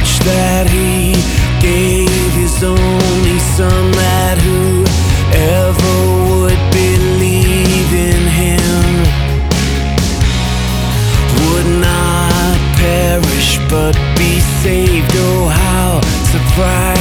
much that he gave his only son, that whoever would believe in him would not perish but be saved. Oh, how surprised